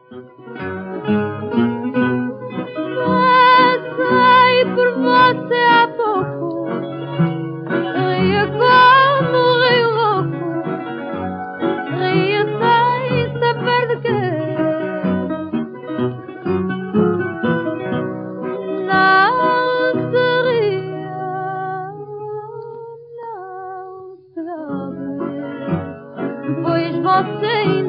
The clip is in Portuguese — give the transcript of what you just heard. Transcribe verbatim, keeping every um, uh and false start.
Passei por você há pouco, ria como rio louco, ria sem saber de quê. Não se ria, não se gabe, pois você